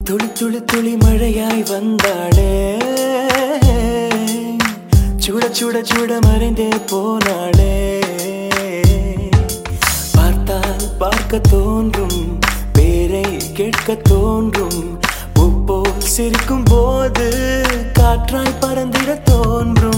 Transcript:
துளி துளி துளி மழையாய் வந்தாளே, சுட சுட சுட மறைந்தே போனாளே. பார்த்தால் பார்க்க தோன்றும், பேரை கேட்க தோன்றும், பூப்போல் சிரிக்கும் போது காற்றாய் பறந்திட தோன்றும்.